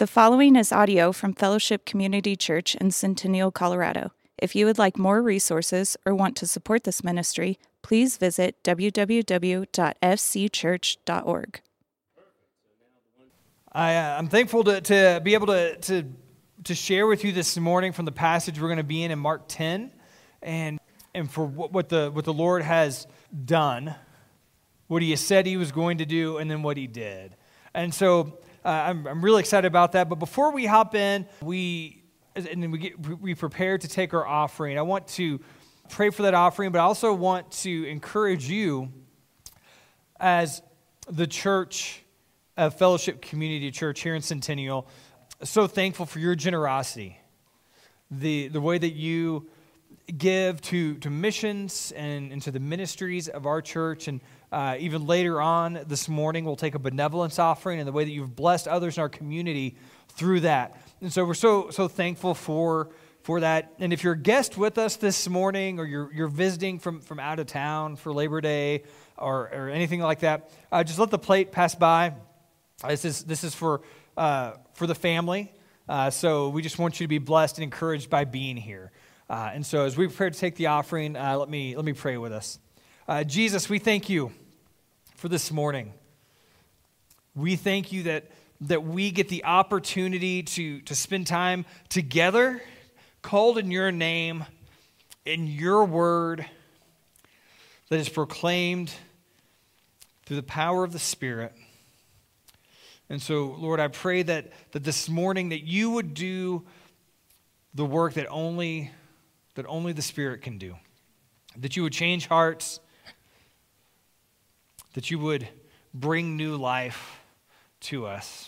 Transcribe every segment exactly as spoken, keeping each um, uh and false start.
The following is audio from Fellowship Community Church in Centennial, Colorado. If you would like more resources or want to support this ministry, please visit w w w dot f c church dot org. I, uh, I'm thankful to, to be able to, to, to share with you this morning from the passage we're going to be in in Mark ten, and and for what, what the what the Lord has done, what He has said He was going to do, and then what He did. And so uh, I'm I'm really excited about that. But before we hop in, we and then we get we prepare to take our offering. I want to pray for that offering, but I also want to encourage you as the church of Fellowship Community Church here in Centennial. So thankful for your generosity, the the way that you give to, to missions and, and to the ministries of our church. And uh, even later on this morning, we'll take a benevolence offering and the way that you've blessed others in our community through that. And so we're so so thankful for for that. And if you're a guest with us this morning, or you're you're visiting from, from out of town for Labor Day or, or anything like that, uh, just let the plate pass by. This is this is for uh, for the family. Uh, so we just want you to be blessed and encouraged by being here. Uh, and so as we prepare to take the offering, uh, let me let me pray with us. Uh, Jesus, we thank you for this morning. We thank you that that we get the opportunity to, to spend time together, called in your name, in your word that is proclaimed through the power of the Spirit. And so, Lord, I pray that, that this morning that you would do the work that only that only the Spirit can do. That you would change hearts, that you would bring new life to us.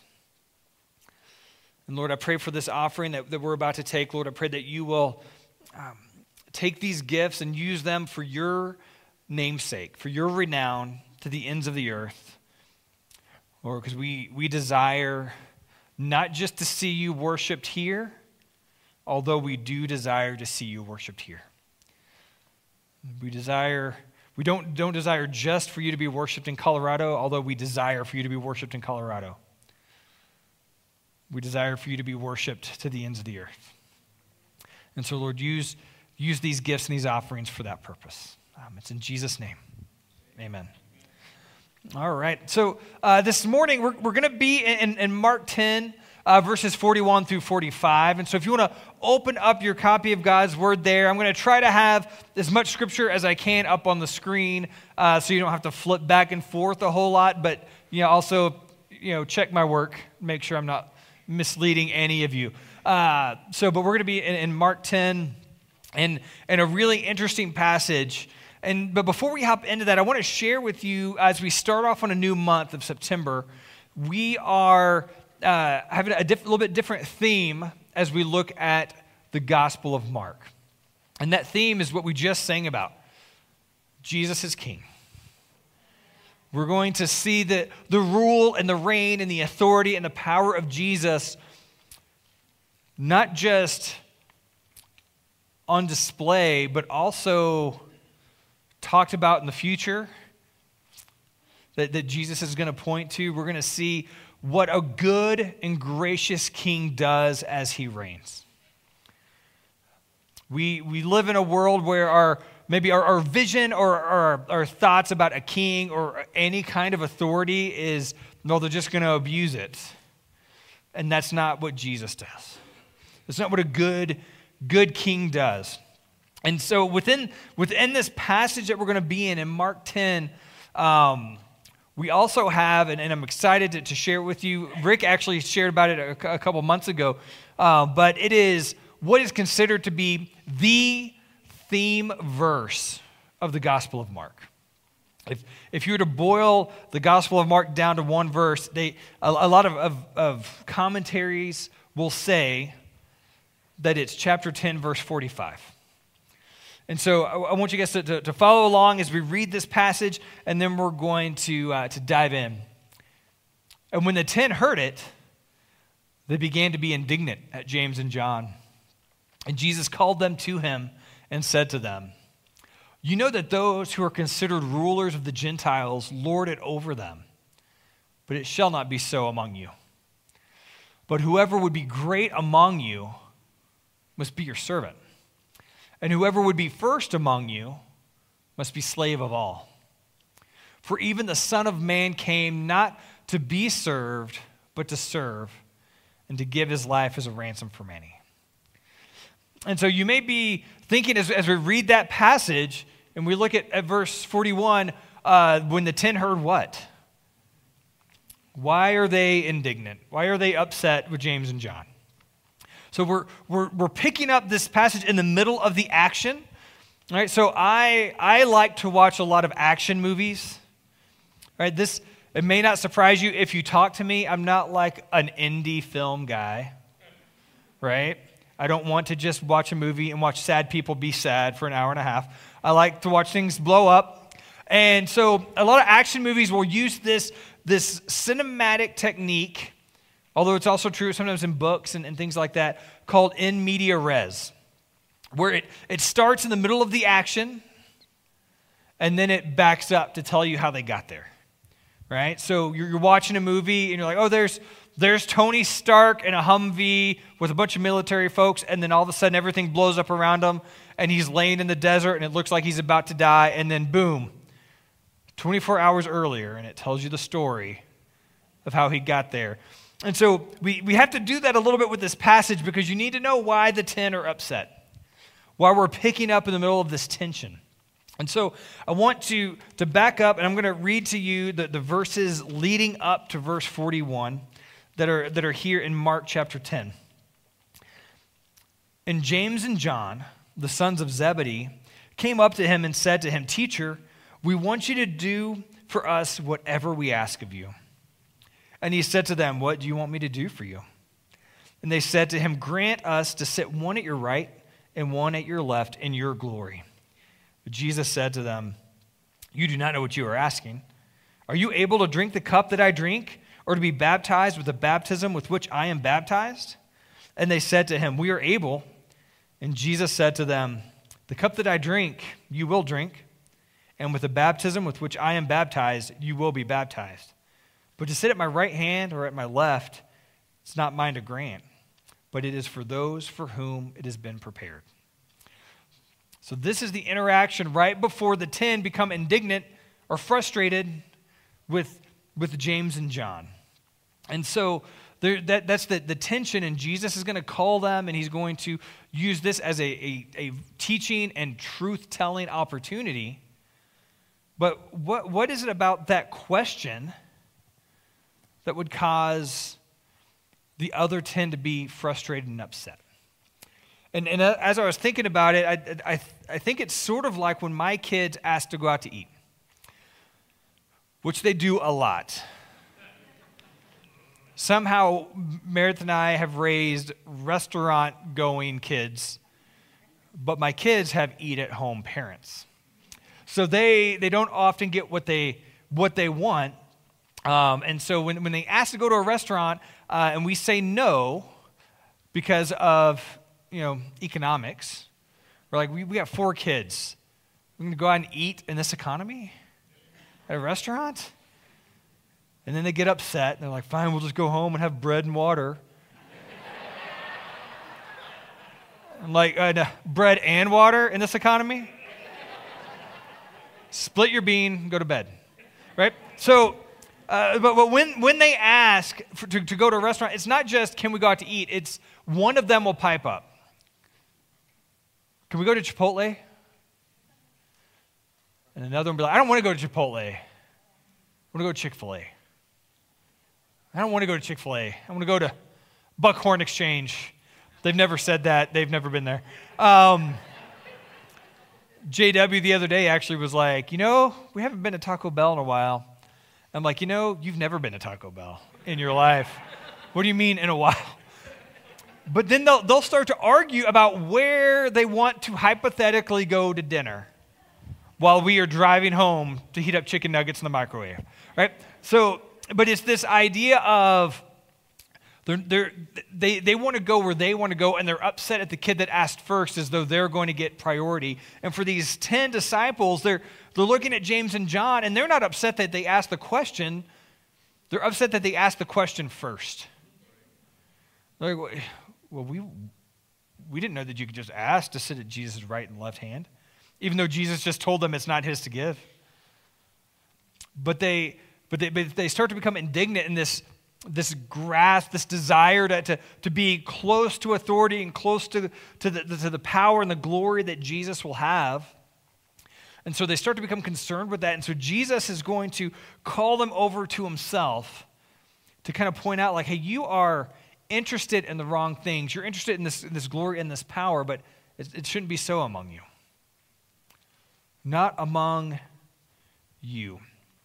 And Lord, I pray for this offering that, that we're about to take. Lord, I pray that you will um, take these gifts and use them for your namesake, for your renown to the ends of the earth. Lord, because we, we desire not just to see you worshiped here, although we do desire to see you worshiped here. We desire, we don't, don't desire just for you to be worshiped in Colorado, although we desire for you to be worshiped in Colorado. We desire for you to be worshiped to the ends of the earth. And so, Lord, use, use these gifts and these offerings for that purpose. Um, it's in Jesus' name. Amen. All right. So uh, this morning, we're, we're going to be in, in Mark ten, Uh, verses forty-one through forty-five. And so if you want to open up your copy of God's Word there, I'm going to try to have as much Scripture as I can up on the screen uh, so you don't have to flip back and forth a whole lot. But, you know, also, you know, check my work, make sure I'm not misleading any of you. Uh, so, but we're going to be in, in Mark ten, and, and a really interesting passage. And But before we hop into that, I want to share with you, as we start off on a new month of September, we are Uh, having a diff- little bit different theme as we look at the Gospel of Mark. And that theme is what we just sang about. Jesus is King. We're going to see the, the rule and the reign and the authority and the power of Jesus not just on display, but also talked about in the future that, that Jesus is going to point to. We're going to see what a good and gracious king does as he reigns. We we live in a world where our maybe our, our vision or our, our thoughts about a king or any kind of authority is, no, they're just going to abuse it. And that's not what Jesus does. That's not what a good, good king does. And so within, within this passage that we're going to be in, in Mark ten, um, we also have, and, and I'm excited to, to share it with you. Rick actually shared about it a, a couple months ago, uh, but it is what is considered to be the theme verse of the Gospel of Mark. If if you were to boil the Gospel of Mark down to one verse, they a, a lot of, of, of commentaries will say that it's chapter ten, verse forty-five. And so I want you guys to, to, to follow along as we read this passage, and then we're going to, uh, to dive in. And when the ten heard it, they began to be indignant at James and John. And Jesus called them to him and said to them, "You know that those who are considered rulers of the Gentiles lord it over them, but it shall not be so among you. but whoever would be great among you must be your servant. And whoever would be first among you must be slave of all. For even the Son of Man came not to be served, but to serve, and to give his life as a ransom for many. And so you may be thinking as, as we read that passage, and we look at, at verse forty-one, uh, when the ten heard what? Why are they indignant? Why are they upset with James and John? So we're, we're, we're picking up this passage in the middle of the action. All right, so I, I like to watch a lot of action movies. All right, this, it may not surprise you if you talk to me. I'm not like an indie film guy, right? I don't want to just watch a movie and watch sad people be sad for an hour and a half. I like to watch things blow up. And so a lot of action movies will use this, this cinematic technique, although it's also true sometimes in books and, and things like that, called in media res, where it, it starts in the middle of the action, and then it backs up to tell you how they got there, right? So you're, you're watching a movie, and you're like, oh, there's there's Tony Stark in a Humvee with a bunch of military folks, and then all of a sudden everything blows up around him, and he's laying in the desert, and it looks like he's about to die, and then boom, twenty-four hours earlier, and it tells you the story of how he got there. And so we, we have to do that a little bit with this passage because you need to know why the ten are upset, why we're picking up in the middle of this tension. And so I want to, to back up, and I'm going to read to you the, the verses leading up to verse forty-one that are, that are here in Mark chapter ten. And James and John, the sons of Zebedee, came up to him and said to him, "Teacher, we want you to do for us whatever we ask of you." And he said to them, "What do you want me to do for you?" And they said to him, "Grant us to sit one at your right and one at your left in your glory." But Jesus said to them, "You do not know what you are asking. Are you able to drink the cup that I drink, or to be baptized with the baptism with which I am baptized?" And they said to him, "We are able." And Jesus said to them, "The cup that I drink, you will drink, and with the baptism with which I am baptized, you will be baptized. But to sit at my right hand or at my left, it's not mine to grant, but it is for those for whom it has been prepared." So this is the interaction right before the ten become indignant or frustrated with, with James and John. And so there, that, that's the, the tension, and Jesus is going to call them, and he's going to use this as a, a, a teaching and truth-telling opportunity. But what what is it about that question that would cause the other ten to be frustrated and upset? And, and as I was thinking about it, I, I, I think it's sort of like when my kids ask to go out to eat, which they do a lot. Somehow, Meredith and I have raised restaurant-going kids, but my kids have eat-at-home parents. So they they don't often get what they what they want. Um, and so when, when they ask to go to a restaurant uh, and we say no because of, you know, economics, we're like, we, we got four kids. We're going to go out and eat in this economy at a restaurant? And then they get upset, and they're like, fine, we'll just go home and have bread and water. I'm like, uh, no, bread and water in this economy? Split your bean, go to bed, right? So, uh, but, but when, when they ask for, to, to go to a restaurant, it's not just, can we go out to eat? It's one of them will pipe up. Can we go to Chipotle? And another one will be like, I don't want to go to Chipotle. I want to go to Chick-fil-A. I don't want to go to Chick-fil-A. I want to go to Buckhorn Exchange. They've never said that. They've never been there. Um, J W the other day actually was like, you know, we haven't been to Taco Bell in a while. I'm like, you know, you've never been to Taco Bell in your life. What do you mean in a while? But then they'll, they'll start to argue about where they want to hypothetically go to dinner while we are driving home to heat up chicken nuggets in the microwave, right? So, but it's this idea of they're, they're, they they want to go where they want to go, and they're upset at the kid that asked first as though they're going to get priority. And for these ten disciples, they're, they're looking at James and John, and they're not upset that they asked the question. They're upset that they asked the question first. They're like, well, we, we didn't know that you could just ask to sit at Jesus' right and left hand, even though Jesus just told them it's not his to give. But they, but they, but they start to become indignant in this, this grasp, this desire to, to, to be close to authority and close to, to, the, to the power and the glory that Jesus will have. And so they start to become concerned with that. And so Jesus is going to call them over to himself to kind of point out, like, hey, you are interested in the wrong things. You're interested in this, this glory and this power, but it, it shouldn't be so among you. Not among you.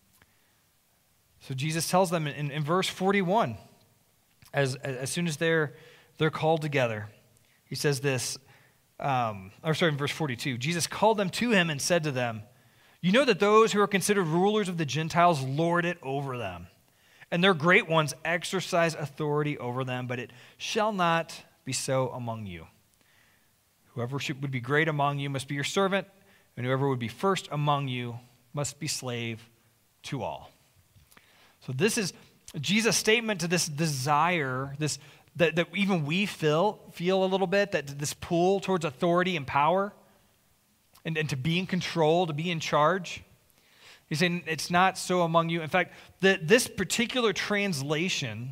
So Jesus tells them in, in verse forty-one, as, as soon as they're, they're called together, he says this, um, or sorry, in verse forty-two, Jesus called them to him and said to them, you know that those who are considered rulers of the Gentiles lord it over them, and their great ones exercise authority over them, but it shall not be so among you. Whoever should, would be great among you must be your servant, and whoever would be first among you must be slave to all. So this is Jesus' statement to this desire, this that, that even we feel, feel a little bit, that this pull towards authority and power, and, and to be in control, to be in charge. He's saying it's not so among you. In fact, the, this particular translation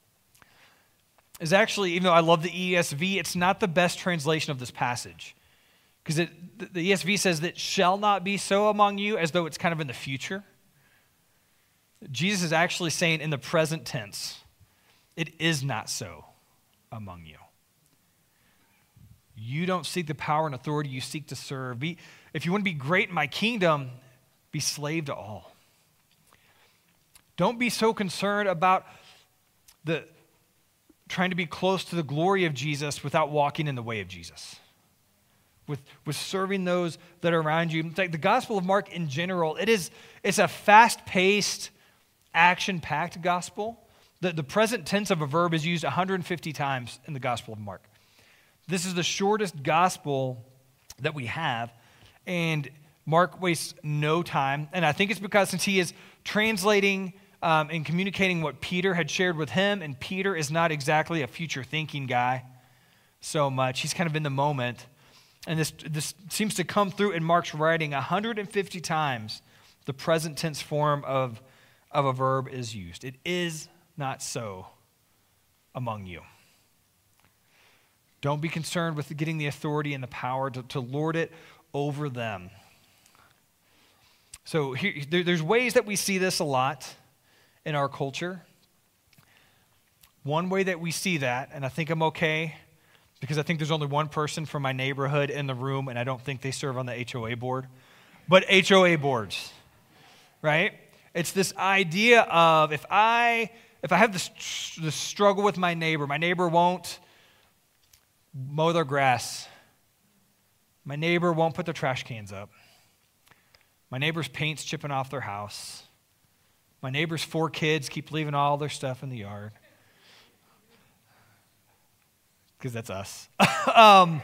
is actually, even though I love the E S V, it's not the best translation of this passage. Because the E S V says that shall not be so among you, as though it's kind of in the future. Jesus is actually saying in the present tense, it is not so among you. You don't seek the power and authority, you seek to serve. Be, if you want to be great in my kingdom, be slave to all. Don't be so concerned about the trying to be close to the glory of Jesus without walking in the way of Jesus. With, with serving those that are around you. In fact, the Gospel of Mark in general, it is, it's a fast-paced, action-packed gospel. The, the present tense of a verb is used one hundred fifty times in the Gospel of Mark. This is the shortest gospel that we have, and Mark wastes no time, and I think it's because since he is translating um, and communicating what Peter had shared with him, and Peter is not exactly a future-thinking guy so much. He's kind of in the moment, and this, this seems to come through in Mark's writing one hundred fifty times. The present tense form of, of a verb is used. It is not so among you. Don't be concerned with getting the authority and the power to, to lord it over them. So here, there, there's ways that we see this a lot in our culture. One way that we see that, and I think I'm okay, because I think there's only one person from my neighborhood in the room, and I don't think they serve on the H O A board, but H O A boards, right? It's this idea of if I if I have this, this struggle with my neighbor, my neighbor won't mow their grass, my neighbor won't put their trash cans up, my neighbor's paint's chipping off their house, my neighbor's four kids keep leaving all their stuff in the yard, because that's us. um,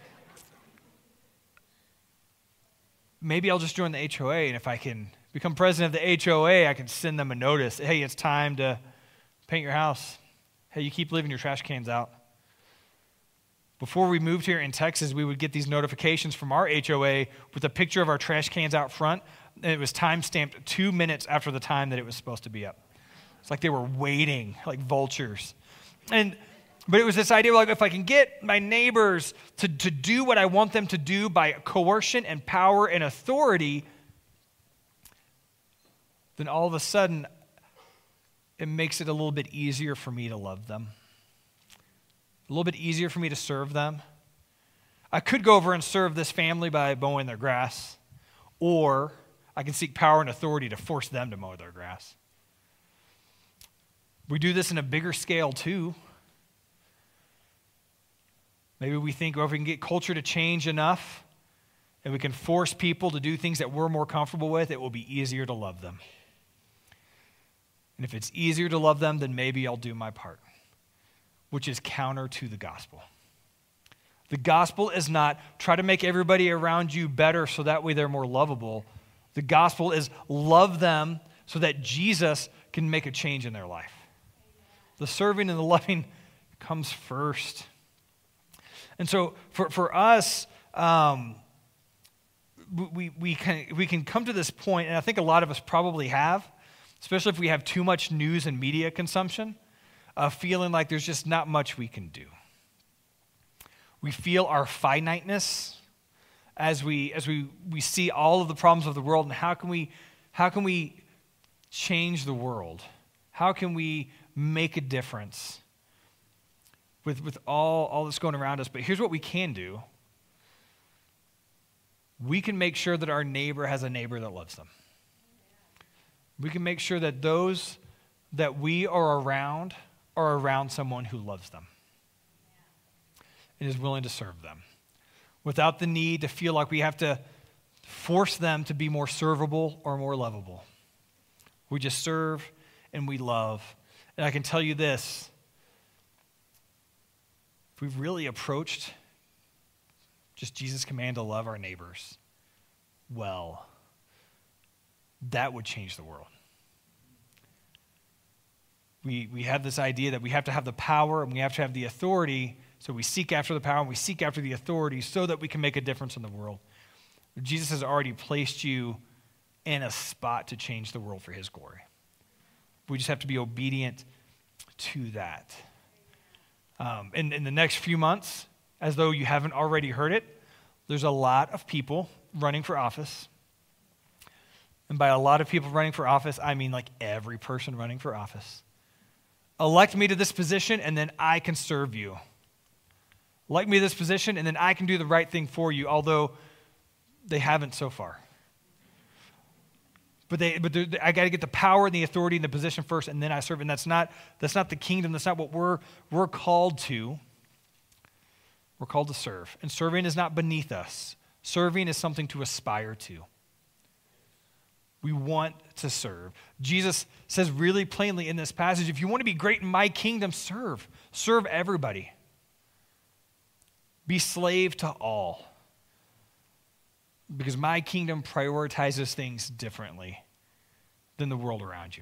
maybe I'll just join the H O A, and if I can become president of the H O A, I can send them a notice. Hey, it's time to paint your house. Hey, you keep leaving your trash cans out. Before we moved here in Texas, we would get these notifications from our H O A with a picture of our trash cans out front, and it was time-stamped two minutes after the time that it was supposed to be up. It's like they were waiting, like vultures. And But it was this idea, like, if I can get my neighbors to, to do what I want them to do by coercion and power and authority, then all of a sudden, it makes it a little bit easier for me to love them. A little bit easier for me to serve them. I could go over and serve this family by mowing their grass, or I can seek power and authority to force them to mow their grass. We do this in a bigger scale too. Maybe we think, well, if we can get culture to change enough and we can force people to do things that we're more comfortable with, it will be easier to love them. And if it's easier to love them, then maybe I'll do my part, which is counter to the gospel. The gospel is not try to make everybody around you better so that way they're more lovable. The gospel is love them so that Jesus can make a change in their life. The serving and the loving comes first. And so for, for us, um, we, we, can, we can come to this point, and I think a lot of us probably have, especially if we have too much news and media consumption, of feeling like there's just not much we can do. We feel our finiteness as we as we, we see all of the problems of the world, and how can we how can we change the world? How can we make a difference with, with all, all that's going around us? But here's what we can do. We can make sure that our neighbor has a neighbor that loves them. We can make sure that those that we are around are around someone who loves them and is willing to serve them without the need to feel like we have to force them to be more servable or more lovable. We just serve and we love. And I can tell you this, if we've really approached just Jesus' command to love our neighbors well, that would change the world. We, we have this idea that we have to have the power and we have to have the authority, so we seek after the power and we seek after the authority so that we can make a difference in the world. Jesus has already placed you in a spot to change the world for his glory. We just have to be obedient to that. Um, in, in the next few months, as though you haven't already heard it, there's a lot of people running for office. And by a lot of people running for office, I mean like every person running for office. Elect me to this position, and then I can serve you. Elect me to this position, and then I can do the right thing for you, although they haven't so far. But they, but I got to get the power and the authority and the position first, and then I serve. And that's not that's not the kingdom. That's not what we're we're called to. We're called to serve, and serving is not beneath us. Serving is something to aspire to. We want to serve. Jesus says really plainly in this passage, if you want to be great in my kingdom, serve. Serve everybody. Be slave to all. Because my kingdom prioritizes things differently than the world around you.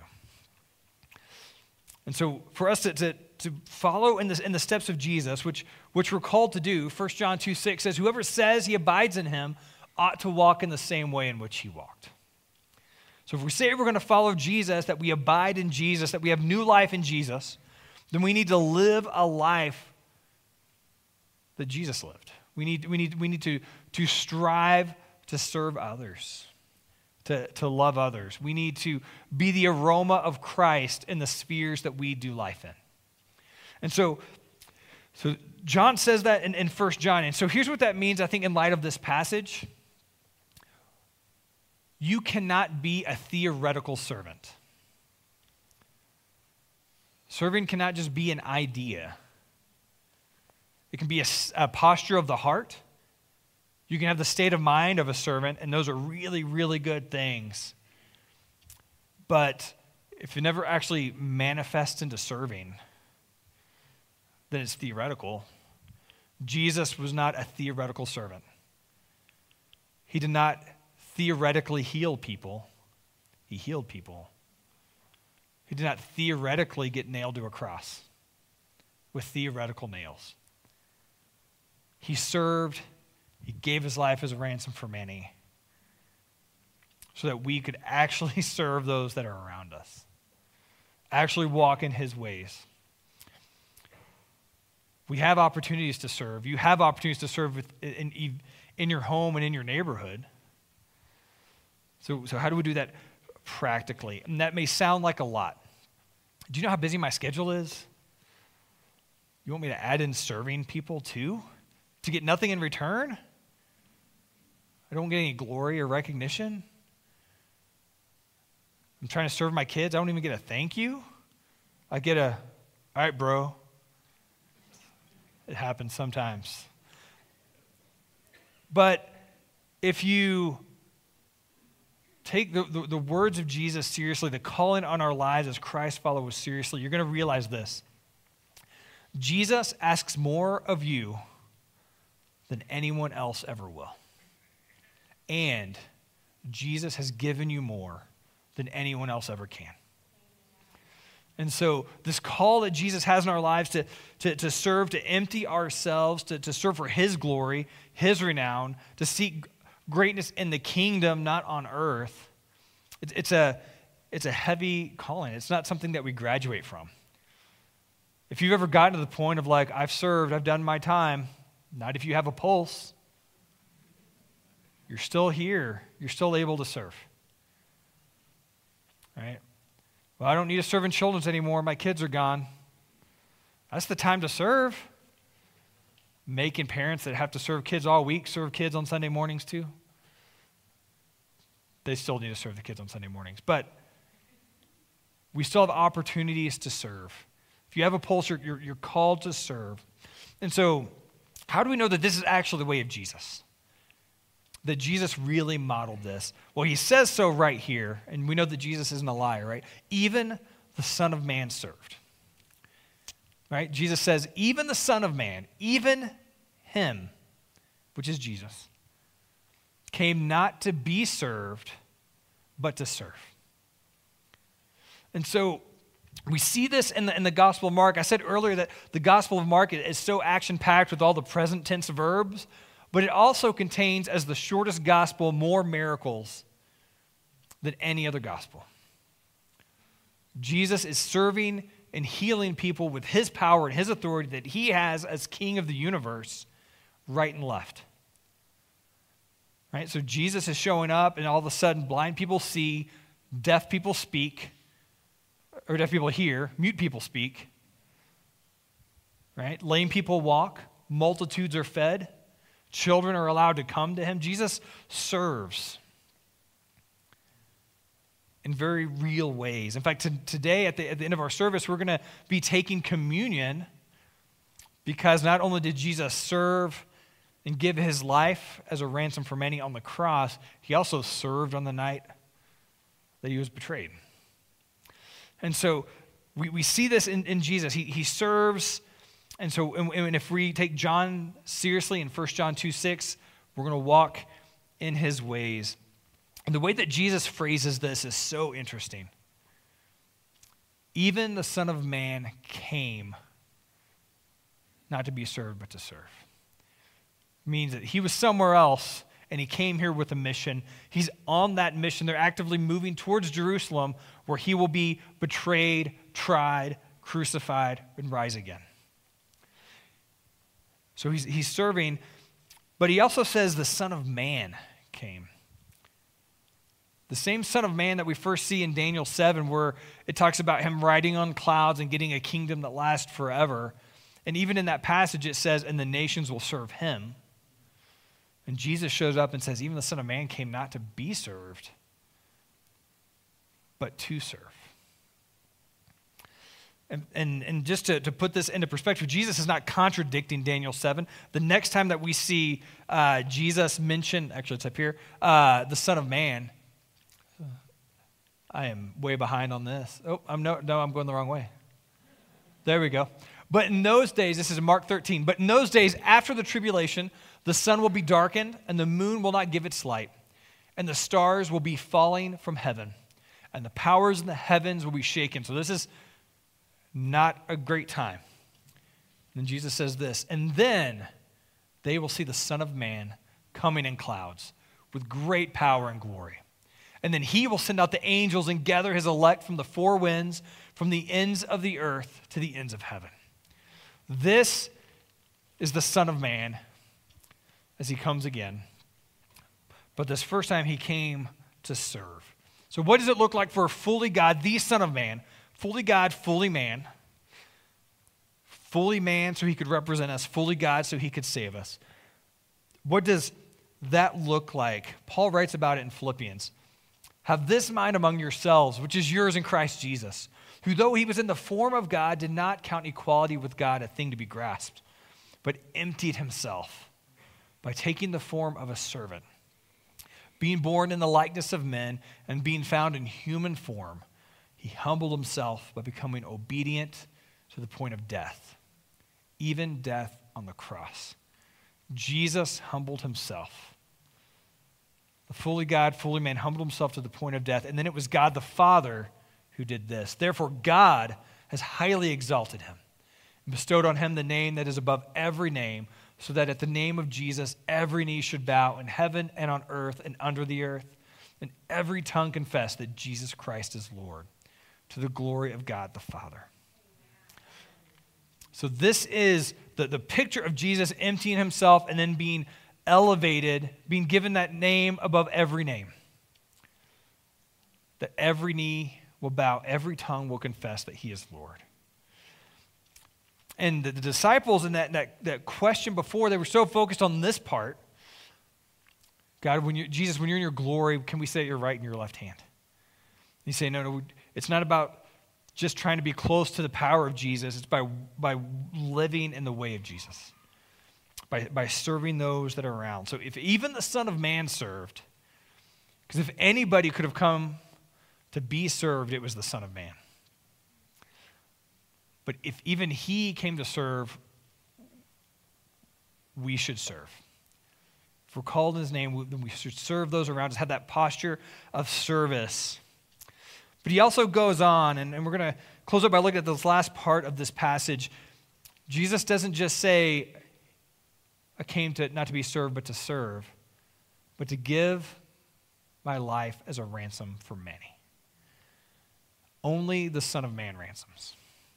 And so for us to, to, to follow in, this, in the steps of Jesus, which, which we're called to do, First John two six says, whoever says he abides in him ought to walk in the same way in which he walked. So if we say we're going to follow Jesus, that we abide in Jesus, that we have new life in Jesus, then we need to live a life that Jesus lived. We need, we need, we need to, to strive to serve others, to, to love others. We need to be the aroma of Christ in the spheres that we do life in. And so, so John says that in, in First John. And so here's what that means, I think, in light of this passage. You cannot be a theoretical servant. Serving cannot just be an idea. It can be a, a posture of the heart. You can have the state of mind of a servant, and those are really, really good things. But if it never actually manifests into serving, then it's theoretical. Jesus was not a theoretical servant. He did not theoretically heal people. He healed people. He did not theoretically get nailed to a cross with theoretical nails. He served. He gave his life as a ransom for many so that we could actually serve those that are around us, actually walk in his ways. We have opportunities to serve. You have opportunities to serve with, in, in your home and in your neighborhood. So, so how do we do that practically? And that may sound like a lot. Do you know how busy my schedule is? You want me to add in serving people too? To get nothing in return? I don't get any glory or recognition. I'm trying to serve my kids. I don't even get a thank you. I get a, all right, bro. It happens sometimes. But if you take the, the, the words of Jesus seriously, the calling on our lives as Christ followers seriously, you're going to realize this. Jesus asks more of you than anyone else ever will. And Jesus has given you more than anyone else ever can. And so this call that Jesus has in our lives to, to, to serve, to empty ourselves, to, to serve for his glory, his renown, to seek greatness in the kingdom, not on earth, it's, it's, a, it's a heavy calling. It's not something that we graduate from. If you've ever gotten to the point of like, I've served, I've done my time, not if you have a pulse. You're still here. You're still able to serve. Right? Well, I don't need to serve in children's anymore. My kids are gone. That's the time to serve. Making parents that have to serve kids all week serve kids on Sunday mornings too. They still need to serve the kids on Sunday mornings. But we still have opportunities to serve. If you have a pulse, you're, you're, you're called to serve. And so, how do we know that this is actually the way of Jesus? That Jesus really modeled this? Well, he says so right here, and we know that Jesus isn't a liar, right? Even the Son of Man served. Right? Jesus says, even the Son of Man, even him, which is Jesus, came not to be served, but to serve. And so we see this in the, in the Gospel of Mark. I said earlier that the Gospel of Mark is so action-packed with all the present tense verbs, but it also contains, as the shortest gospel, more miracles than any other gospel. Jesus is serving and healing people with his power and his authority that he has as king of the universe, right and left. Right? So Jesus is showing up, and all of a sudden, blind people see, deaf people speak, or deaf people hear, mute people speak. Right? Lame people walk, multitudes are fed, children are allowed to come to him. Jesus serves in very real ways. In fact, t- today at the, at the end of our service, we're going to be taking communion because not only did Jesus serve and give his life as a ransom for many on the cross, he also served on the night that he was betrayed. And so we, we see this in, in Jesus. He, he serves, and so and, and if we take John seriously in First John two six, we're going to walk in his ways. And the way that Jesus phrases this is so interesting. Even the Son of Man came not to be served, but to serve. It means that he was somewhere else, and he came here with a mission. He's on that mission. They're actively moving towards Jerusalem, where he will be betrayed, tried, crucified, and rise again. So he's, he's serving, but he also says the Son of Man came. The same Son of Man that we first see in Daniel seven, where it talks about him riding on clouds and getting a kingdom that lasts forever. And even in that passage, it says, and the nations will serve him. And Jesus shows up and says, even the Son of Man came not to be served, but to serve. And, and, and just to, to put this into perspective, Jesus is not contradicting Daniel seven. The next time that we see uh, Jesus mention, actually it's up here, uh, the Son of Man, I am way behind on this. Oh, I'm no, no, I'm going the wrong way. There we go. But in those days, this is in Mark thirteen, but in those days after the tribulation, the sun will be darkened and the moon will not give its light, and the stars will be falling from heaven, and the powers in the heavens will be shaken. So this is not a great time. And then Jesus says this, and then they will see the Son of Man coming in clouds with great power and glory. And then he will send out the angels and gather his elect from the four winds, from the ends of the earth to the ends of heaven. This is the Son of Man as he comes again. But this first time he came to serve. So what does it look like for a fully God, the Son of Man, fully God, fully man, fully man so he could represent us, fully God so he could save us? What does that look like? Paul writes about it in Philippians. Have this mind among yourselves, which is yours in Christ Jesus, who though he was in the form of God, did not count equality with God a thing to be grasped, but emptied himself by taking the form of a servant, being born in the likeness of men and being found in human form. He humbled himself by becoming obedient to the point of death, even death on the cross. Jesus humbled himself. The fully God, fully man humbled himself to the point of death. And then it was God the Father who did this. Therefore, God has highly exalted him and bestowed on him the name that is above every name, so that at the name of Jesus, every knee should bow in heaven and on earth and under the earth, and every tongue confess that Jesus Christ is Lord, to the glory of God the Father. So this is the, the picture of Jesus emptying himself and then being elevated, being given that name above every name. That every knee will bow, every tongue will confess that he is Lord. And the, the disciples in that, that, that question before, they were so focused on this part. God, when you, Jesus, when you're in your glory, can we say at your right and your left hand? And you say, no, no, it's not about just trying to be close to the power of Jesus. It's by, by living in the way of Jesus, by, by serving those that are around. So if even the Son of Man served, because if anybody could have come to be served, it was the Son of Man. But if even he came to serve, we should serve. If we're called in his name, then we should serve those around us, have that posture of service. But he also goes on, and, and we're going to close up by looking at this last part of this passage. Jesus doesn't just say, I came to not to be served, but to serve, but to give my life as a ransom for many. Only the Son of Man ransoms.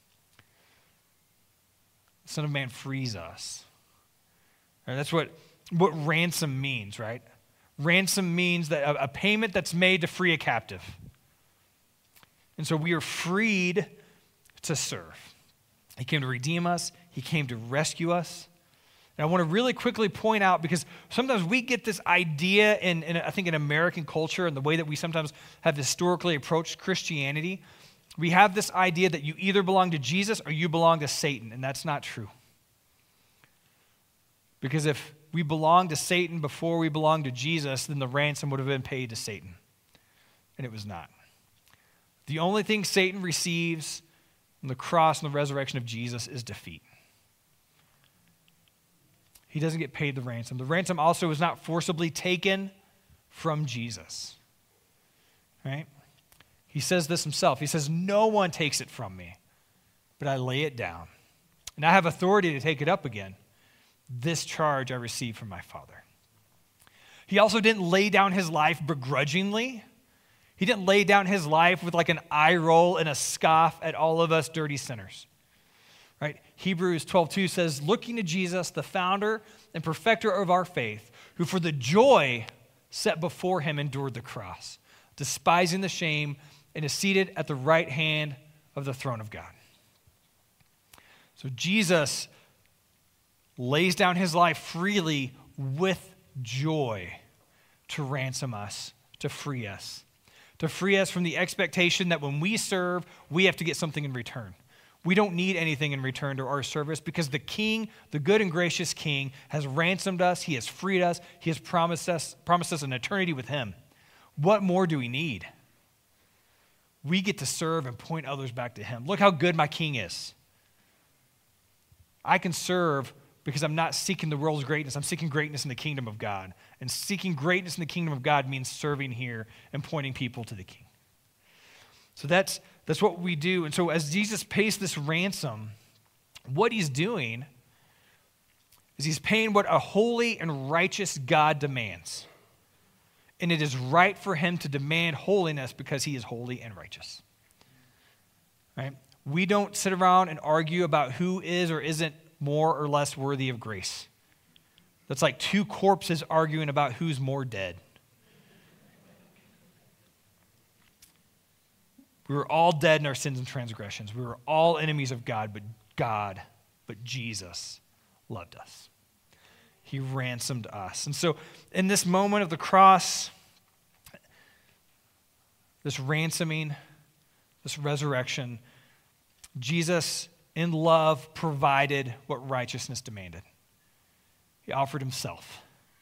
The Son of Man frees us. Right, that's what, what ransom means, right? Ransom means that a, a payment that's made to free a captive. And so we are freed to serve. He came to redeem us. He came to rescue us. And I want to really quickly point out, because sometimes we get this idea in, in, I think, in American culture and the way that we sometimes have historically approached Christianity. We have this idea that you either belong to Jesus or you belong to Satan, and that's not true. Because if we belonged to Satan before we belonged to Jesus, then the ransom would have been paid to Satan, and it was not. The only thing Satan receives from the cross and the resurrection of Jesus is defeat. He doesn't get paid the ransom. The ransom also is not forcibly taken from Jesus. Right? He says this himself. He says, no one takes it from me, but I lay it down. And I have authority to take it up again. This charge I received from my Father. He also didn't lay down his life begrudgingly. He didn't lay down his life with like an eye roll and a scoff at all of us dirty sinners. Right? Hebrews twelve two says, looking to Jesus, the founder and perfecter of our faith, who for the joy set before him endured the cross, despising the shame, and is seated at the right hand of the throne of God. So Jesus lays down his life freely with joy to ransom us, to free us. To free us from the expectation that when we serve, we have to get something in return. We don't need anything in return to our service because the King, the good and gracious King, has ransomed us. He has freed us. He has promised us, promised us an eternity with him. What more do we need? We get to serve and point others back to him. Look how good my King is. I can serve because I'm not seeking the world's greatness. I'm seeking greatness in the kingdom of God. And seeking greatness in the kingdom of God means serving here and pointing people to the King. So that's, that's what we do. And so as Jesus pays this ransom, what he's doing is he's paying what a holy and righteous God demands. And it is right for him to demand holiness because he is holy and righteous. Right? We don't sit around and argue about who is or isn't more or less worthy of grace. That's like two corpses arguing about who's more dead. We were all dead in our sins and transgressions. We were all enemies of God, but God, but Jesus loved us. He ransomed us. And so in this moment of the cross, this ransoming, this resurrection, Jesus in love provided what righteousness demanded. He offered himself.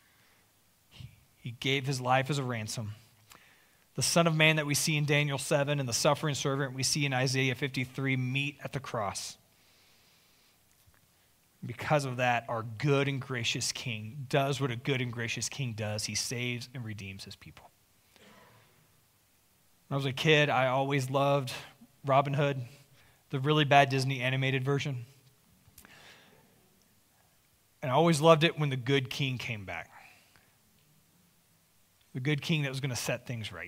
He gave his life as a ransom. The Son of Man that we see in Daniel seven and the suffering servant we see in Isaiah fifty-three meet at the cross. Because of that, our good and gracious King does what a good and gracious King does. He saves and redeems his people. When I was a kid, I always loved Robin Hood, the really bad Disney animated version. And I always loved it when the good king came back. The good king that was going to set things right.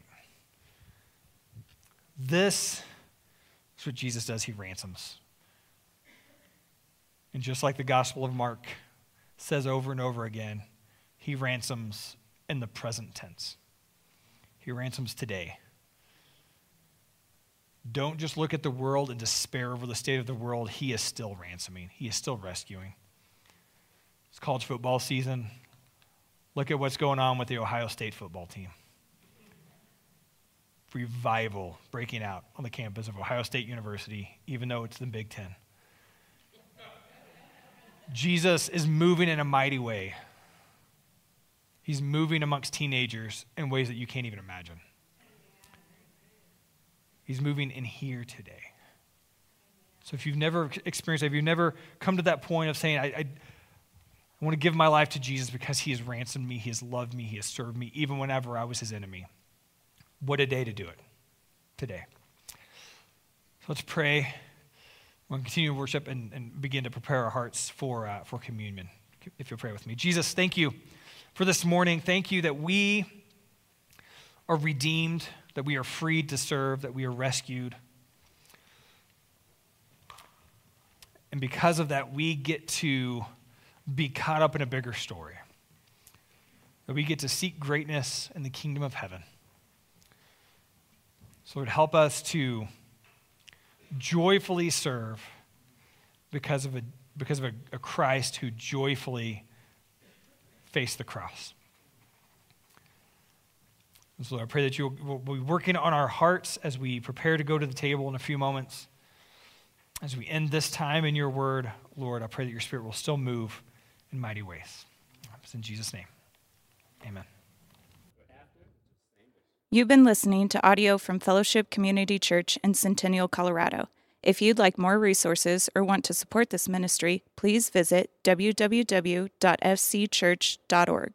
This is what Jesus does. He ransoms. And just like the Gospel of Mark says over and over again, he ransoms in the present tense. He ransoms today. Don't just look at the world and despair over the state of the world. He is still ransoming. He is still rescuing. It's college football season. Look at what's going on with the Ohio State football team. Revival breaking out on the campus of Ohio State University, even though it's the Big Ten. Jesus is moving in a mighty way. He's moving amongst teenagers in ways that you can't even imagine. He's moving in here today. So if you've never experienced it, if you've never come to that point of saying, I, I, I want to give my life to Jesus because he has ransomed me, he has loved me, he has served me, even whenever I was his enemy. What a day to do it, today. So let's pray. We'll continue to worship and, and begin to prepare our hearts for, uh, for communion, if you'll pray with me. Jesus, thank you for this morning. Thank you that we are redeemed, that we are freed to serve, that we are rescued. And because of that, we get to be caught up in a bigger story. That we get to seek greatness in the kingdom of heaven. So Lord, help us to joyfully serve because of a because of a, a Christ who joyfully faced the cross. And so Lord, I pray that you will be working on our hearts as we prepare to go to the table in a few moments. As we end this time in your word, Lord, I pray that your Spirit will still move in mighty ways. It's in Jesus' name. Amen. You've been listening to audio from Fellowship Community Church in Centennial, Colorado. If you'd like more resources or want to support this ministry, please visit w w w dot f c church dot org.